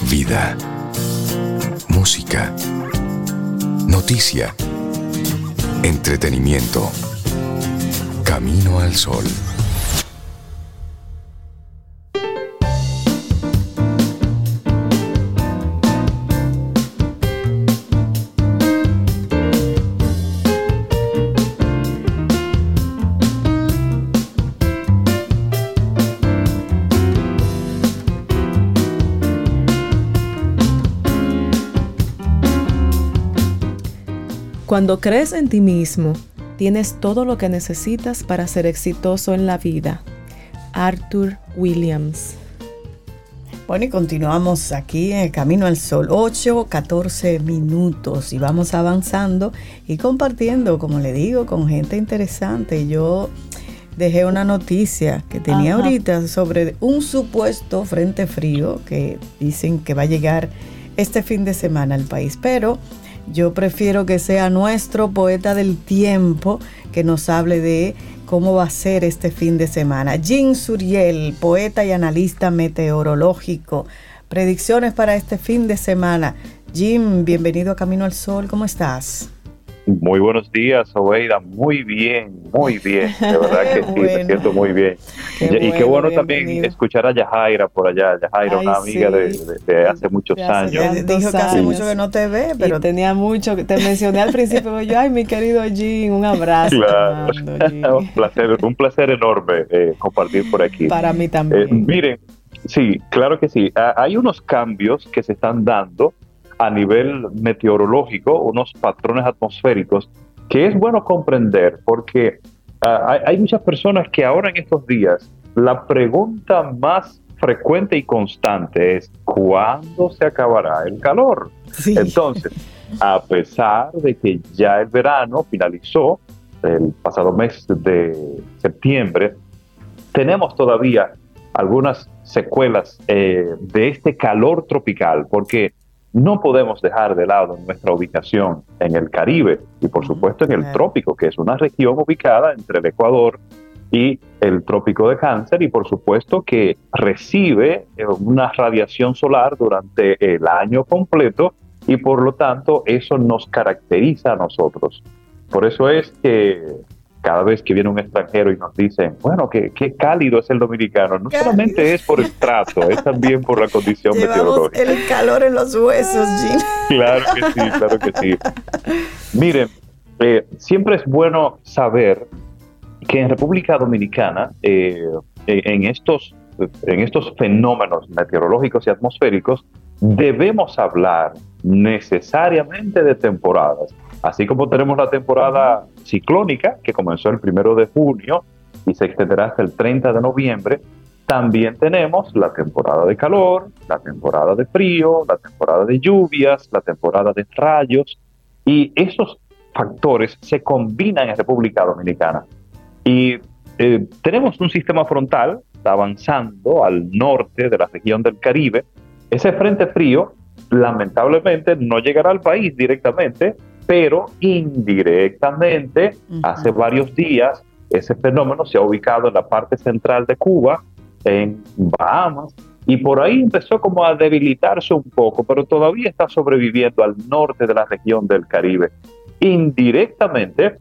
Vida, música, noticia, entretenimiento. Camino al Sol. Cuando crees en ti mismo, tienes todo lo que necesitas para ser exitoso en la vida. Arthur Williams. Bueno, y continuamos aquí en el Camino al Sol, 8:14 minutos, y vamos avanzando y compartiendo, como le digo, con gente interesante. Yo dejé una noticia que tenía ahorita sobre un supuesto frente frío que dicen que va a llegar este fin de semana al país, pero yo prefiero que sea nuestro poeta del tiempo que nos hable de cómo va a ser este fin de semana. Jim Suriel, poeta y analista meteorológico. Predicciones para este fin de semana. Jim, bienvenido a Camino al Sol. ¿Cómo estás? Muy buenos días, Oveida. Muy bien, muy bien. De verdad que sí, bueno, me siento muy bien. Qué bueno también escuchar a Yajaira por allá. Yajaira, una amiga de hace muchos años. Dijo que hace mucho que no te ve, pero tenía mucho, te mencioné al principio. Yo, ay, mi querido Jim, un abrazo. Claro. Un placer enorme compartir por aquí. Para mí también. Miren, sí, claro que sí. Hay unos cambios que se están dando a nivel meteorológico, unos patrones atmosféricos que es bueno comprender, porque hay muchas personas que ahora en estos días la pregunta más frecuente y constante es ¿cuándo se acabará el calor? Sí. Entonces, a pesar de que ya el verano finalizó el pasado mes de septiembre, tenemos todavía algunas secuelas de este calor tropical, porque no podemos dejar de lado nuestra ubicación en el Caribe y por supuesto en el trópico, que es una región ubicada entre el Ecuador y el trópico de Cáncer, y por supuesto que recibe una radiación solar durante el año completo, y por lo tanto eso nos caracteriza a nosotros. Por eso es que cada vez que viene un extranjero y nos dicen, bueno, qué cálido es el dominicano, no solamente es por el trato, es también por la condición meteorológica. El calor en los huesos, Jim. Claro que sí. Miren, siempre es bueno saber que en República Dominicana, en estos fenómenos meteorológicos y atmosféricos, debemos hablar necesariamente de temporadas. Así como tenemos la temporada ciclónica, que comenzó el 1 de junio y se extenderá hasta el 30 de noviembre, también tenemos la temporada de calor, la temporada de frío, la temporada de lluvias, la temporada de rayos, y esos factores se combinan en República Dominicana. Y tenemos un sistema frontal avanzando al norte de la región del Caribe. Ese frente frío, lamentablemente, no llegará al país directamente, pero indirectamente, hace varios días, ese fenómeno se ha ubicado en la parte central de Cuba, en Bahamas, y por ahí empezó como a debilitarse un poco, pero todavía está sobreviviendo al norte de la región del Caribe. Indirectamente,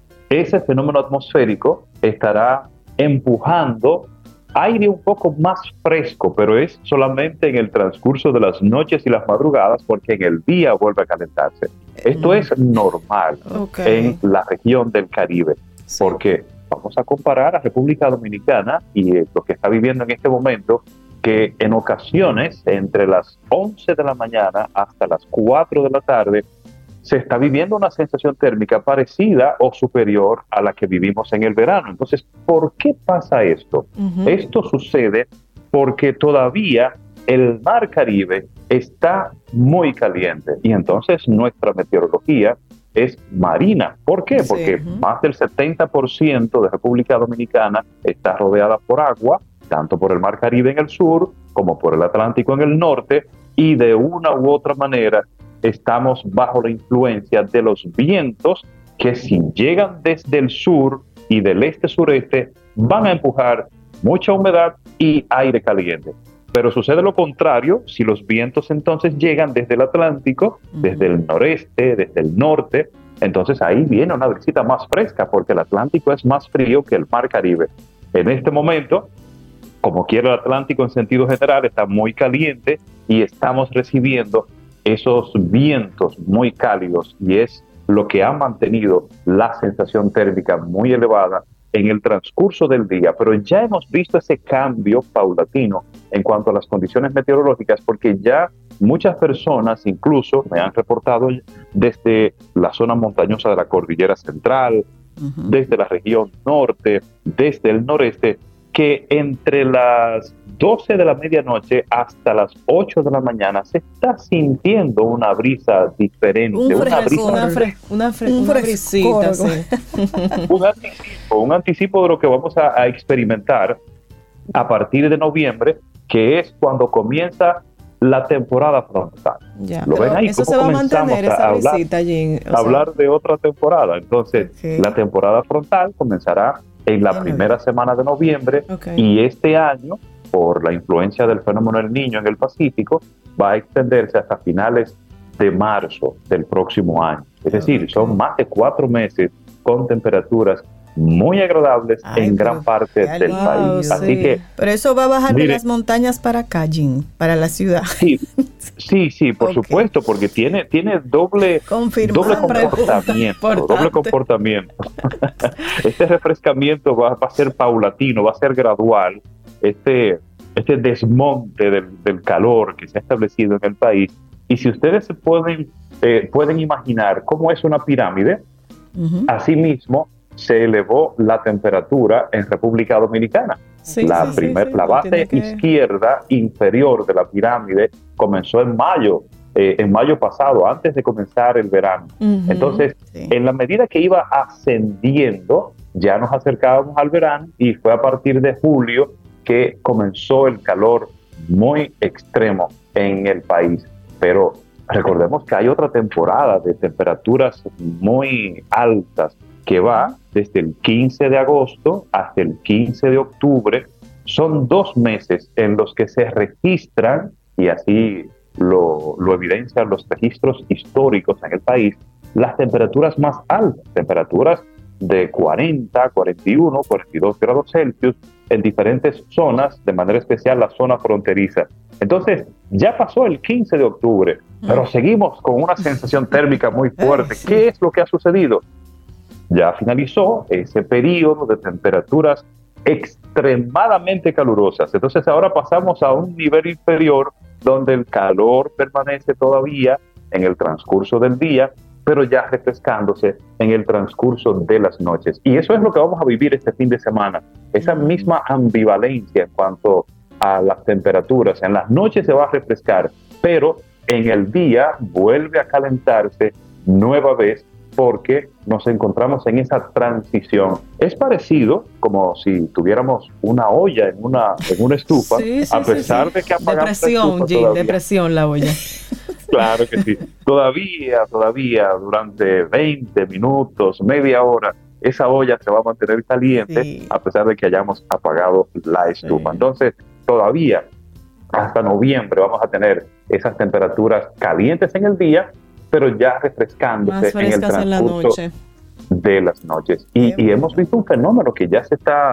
ese fenómeno atmosférico estará empujando aire un poco más fresco, pero es solamente en el transcurso de las noches y las madrugadas, porque en el día vuelve a calentarse. Esto es normal en la región del Caribe, porque vamos a comparar a República Dominicana y lo que está viviendo en este momento, que en ocasiones entre las 11 de la mañana hasta las 4 de la tarde se está viviendo una sensación térmica parecida o superior a la que vivimos en el verano. Entonces, ¿por qué pasa esto? Esto sucede porque todavía el mar Caribe está muy caliente, y entonces nuestra meteorología es marina. ¿Por qué? Porque más del 70% de República Dominicana está rodeada por agua, tanto por el mar Caribe en el sur como por el Atlántico en el norte, y de una u otra manera estamos bajo la influencia de los vientos que, si llegan desde el sur y del este-sureste, van a empujar mucha humedad y aire caliente. Pero sucede lo contrario si los vientos entonces llegan desde el Atlántico, desde el noreste, desde el norte. Entonces ahí viene una brisita más fresca porque el Atlántico es más frío que el Mar Caribe. En este momento, como quiera el Atlántico en sentido general, está muy caliente y estamos recibiendo esos vientos muy cálidos y es lo que ha mantenido la sensación térmica muy elevada en el transcurso del día, pero ya hemos visto ese cambio paulatino en cuanto a las condiciones meteorológicas, porque ya muchas personas incluso me han reportado desde la zona montañosa de la Cordillera Central, desde la región norte, desde el noreste, que entre las 12 de la medianoche hasta las 8 de la mañana se está sintiendo una brisa diferente, una brisita, sí. un anticipo de lo que vamos a experimentar a partir de noviembre, que es cuando comienza la temporada frontal. Ya, ¿Lo ven ahí? Eso se va a mantener, esa brisita allí. Hablar de otra temporada. Entonces, la temporada frontal comenzará en la primera semana de noviembre y este año, por la influencia del fenómeno El Niño en el Pacífico, va a extenderse hasta finales de marzo del próximo año. Es decir, son más de 4 meses con temperaturas muy agradables en gran parte del país. Sí. Así que, pero eso va a bajar de las montañas para acá, Jim, para la ciudad. Sí, por supuesto, porque tiene doble comportamiento. Este refrescamiento va a ser paulatino, va a ser gradual. Este desmonte del calor que se ha establecido en el país. Y si ustedes se pueden imaginar cómo es una pirámide, asimismo se elevó la temperatura en República Dominicana. La base izquierda inferior de la pirámide comenzó en mayo pasado, antes de comenzar el verano. Entonces, en la medida que iba ascendiendo, ya nos acercábamos al verano y fue a partir de julio que comenzó el calor muy extremo en el país. Pero recordemos que hay otra temporada de temperaturas muy altas que va desde el 15 de agosto hasta el 15 de octubre. Son 2 meses en los que se registran, y así lo evidencian los registros históricos en el país, las temperaturas más altas, temperaturas de 40, 41, 42 grados Celsius en diferentes zonas, de manera especial la zona fronteriza. Entonces, ya pasó el 15 de octubre, pero seguimos con una sensación térmica muy fuerte. ¿Qué es lo que ha sucedido? Ya finalizó ese periodo de temperaturas extremadamente calurosas. Entonces ahora pasamos a un nivel inferior donde el calor permanece todavía en el transcurso del día, pero ya refrescándose en el transcurso de las noches. Y eso es lo que vamos a vivir este fin de semana. Esa misma ambivalencia en cuanto a las temperaturas. En las noches se va a refrescar, pero en el día vuelve a calentarse nueva vez, porque nos encontramos en esa transición. Es parecido como si tuviéramos una olla en una estufa, a pesar de que apagamos depresión la olla. Claro que sí. Todavía durante 20 minutos, media hora, esa olla se va a mantener caliente a pesar de que hayamos apagado la estufa. Entonces, todavía hasta noviembre vamos a tener esas temperaturas calientes en el día, pero ya refrescándose en el transcurso de las noches. Y hemos visto un fenómeno que ya se está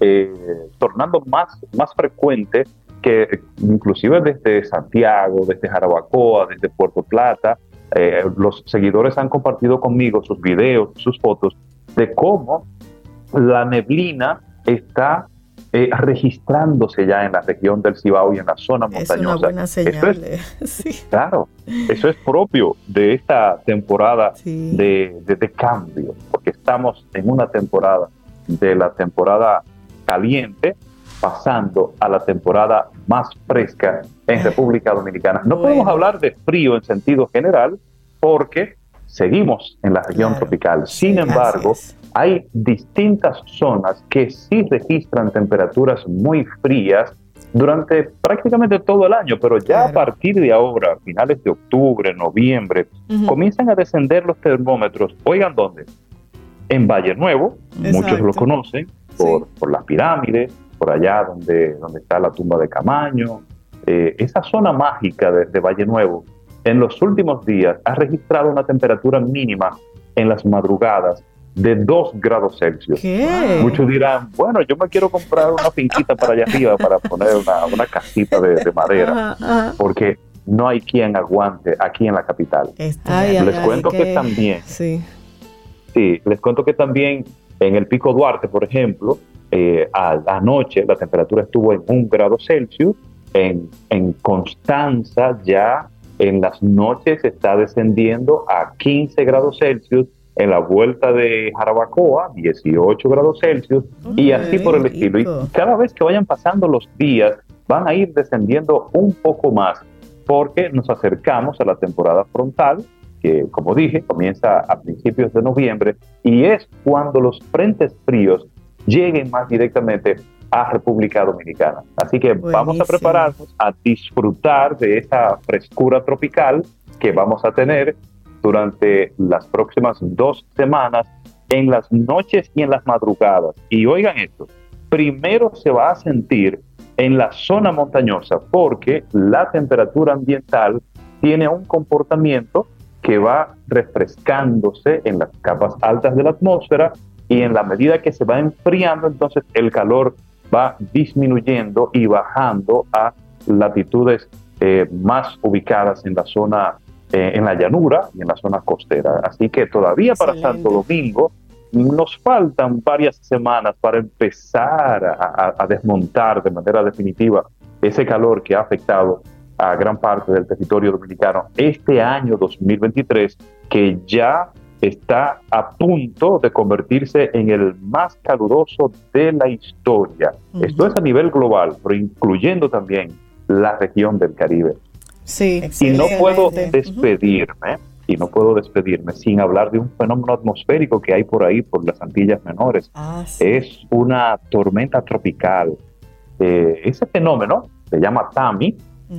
tornando más frecuente, que inclusive desde Santiago, desde Jarabacoa, desde Puerto Plata, los seguidores han compartido conmigo sus videos, sus fotos, de cómo la neblina está registrándose ya en la región del Cibao y en la zona montañosa. Es una buena señal. Claro, eso es propio de esta temporada de cambio, porque estamos en una temporada, de la temporada caliente, pasando a la temporada más fresca en República Dominicana. No podemos hablar de frío en sentido general, porque seguimos en la región tropical. Sin embargo, hay distintas zonas que sí registran temperaturas muy frías durante prácticamente todo el año, pero ya a partir de ahora, finales de octubre, noviembre, comienzan a descender los termómetros. Oigan, ¿dónde? En Valle Nuevo, muchos lo conocen por las pirámides, por allá donde está la tumba de Camaño, esa zona mágica de Valle Nuevo, en los últimos días ha registrado una temperatura mínima en las madrugadas de 2 grados Celsius. ¿Qué? Muchos dirán, bueno, yo me quiero comprar una finquita para allá arriba para poner una casita de madera, porque no hay quien aguante aquí en la capital. Les cuento que también, sí, les cuento que también en el Pico Duarte, por ejemplo, anoche la temperatura estuvo en 1 grado Celsius, en Constanza ya en las noches está descendiendo a 15 grados Celsius, en la vuelta de Jarabacoa, 18 grados Celsius, y así por el estilo. Y cada vez que vayan pasando los días, van a ir descendiendo un poco más, porque nos acercamos a la temporada frontal, que, como dije, comienza a principios de noviembre, y es cuando los frentes fríos lleguen más directamente a República Dominicana. Así que vamos a prepararnos a disfrutar de esa frescura tropical que vamos a tener durante las próximas 2 semanas, en las noches y en las madrugadas. Y oigan esto, primero se va a sentir en la zona montañosa, porque la temperatura ambiental tiene un comportamiento que va refrescándose en las capas altas de la atmósfera, y en la medida que se va enfriando, entonces el calor va disminuyendo y bajando a latitudes más ubicadas en la zona, en la llanura y en la zona costera. Así que todavía para Santo Domingo nos faltan varias semanas para empezar a desmontar de manera definitiva ese calor que ha afectado a gran parte del territorio dominicano este año 2023, que ya está a punto de convertirse en el más caluroso de la historia. Esto es a nivel global, pero incluyendo también la región del Caribe. Sí, y no puedo despedirme sin hablar de un fenómeno atmosférico que hay por ahí, por las Antillas Menores. Es una tormenta tropical. Ese fenómeno se llama Tami.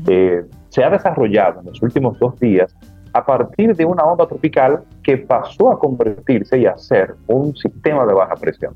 Se ha desarrollado en los últimos 2 días a partir de una onda tropical que pasó a convertirse y a ser un sistema de baja presión.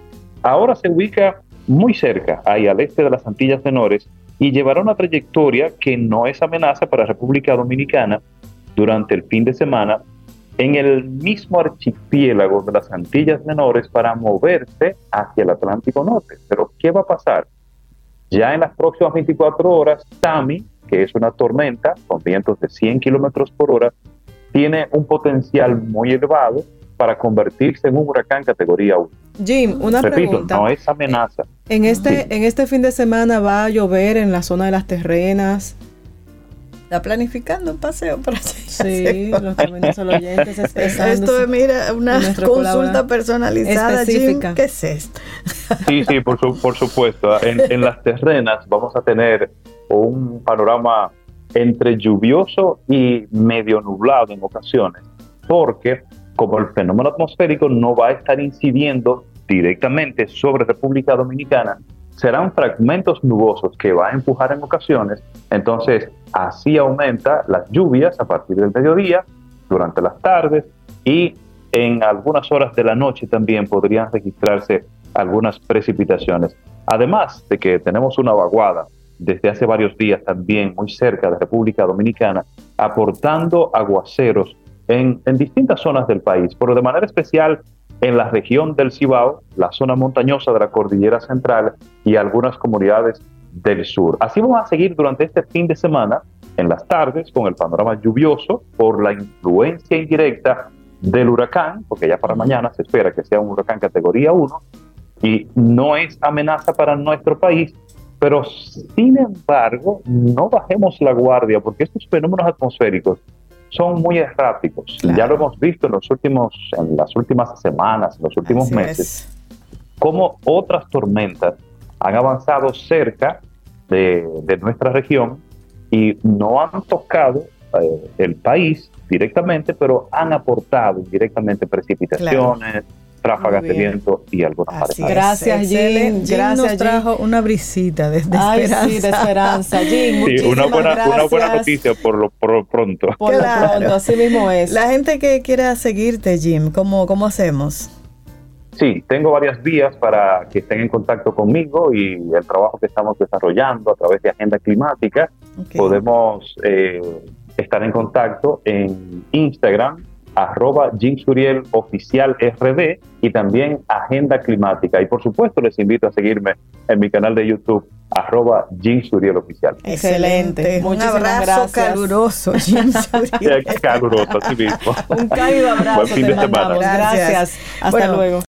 Ahora se ubica muy cerca, ahí al este de las Antillas Menores, y llevará una trayectoria que no es amenaza para República Dominicana durante el fin de semana en el mismo archipiélago de las Antillas Menores para moverse hacia el Atlántico Norte. Pero ¿qué va a pasar? Ya en las próximas 24 horas, Tami, que es una tormenta con vientos de 100 kilómetros por hora, tiene un potencial muy elevado para convertirse en un huracán categoría 1. Jim, una pregunta. No es amenaza. En este fin de semana va a llover en la zona de las terrenas. ¿Está planificando un paseo para allá? Sí, los oyentes expresando. Esto es, mira, una consulta personalizada, específica. Jim, ¿qué es esto? Sí, por supuesto. En las terrenas vamos a tener un panorama entre lluvioso y medio nublado en ocasiones, porque como el fenómeno atmosférico no va a estar incidiendo directamente sobre República Dominicana, serán fragmentos nubosos que va a empujar en ocasiones. Entonces así aumenta las lluvias a partir del mediodía, durante las tardes, y en algunas horas de la noche también podrían registrarse algunas precipitaciones. Además de que tenemos una vaguada desde hace varios días también muy cerca de República Dominicana, aportando aguaceros en distintas zonas del país, pero de manera especial en la región del Cibao, la zona montañosa de la Cordillera Central y algunas comunidades del sur. Así vamos a seguir durante este fin de semana, en las tardes, con el panorama lluvioso por la influencia indirecta del huracán, porque ya para mañana se espera que sea un huracán categoría 1, y no es amenaza para nuestro país, pero sin embargo, no bajemos la guardia, porque estos fenómenos atmosféricos son muy erráticos. Claro. Ya lo hemos visto en las últimas semanas, en los últimos meses, cómo otras tormentas han avanzado cerca de nuestra región y no han tocado el país directamente, pero han aportado indirectamente precipitaciones, ráfagas de viento y algunas marejadas. Gracias, Jim. Gracias, nos trajo una brisita de esperanza. Sí, de esperanza. Jim, sí, una buena noticia por lo pronto. Por lo pronto, así mismo es. La gente que quiera seguirte, Jim, ¿cómo hacemos? Sí, tengo varias vías para que estén en contacto conmigo y el trabajo que estamos desarrollando a través de Agenda Climática. Okay. Podemos estar en contacto en Instagram, @JimSurielOficialRD, y también Agenda Climática. Y por supuesto les invito a seguirme en mi canal de YouTube, @JimSurielOficial. Excelente. Un Muchísimas abrazo gracias. caluroso, Jim Suriel. Caluroso, así mismo. Un cálido abrazo. Buen fin te de semana. mandamos. Gracias. Hasta Bueno, luego.